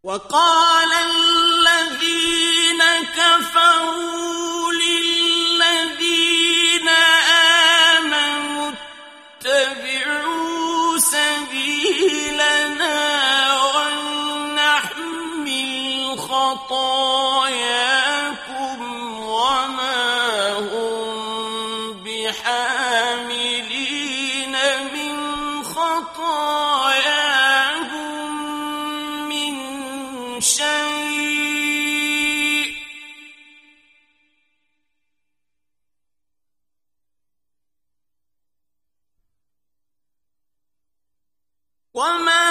وقال الذين كفروا للذين آمنوا اتبعوا سبيلنا ولنحمل خطاياكم وما هم بحاملين من خطاياهم من شيء وما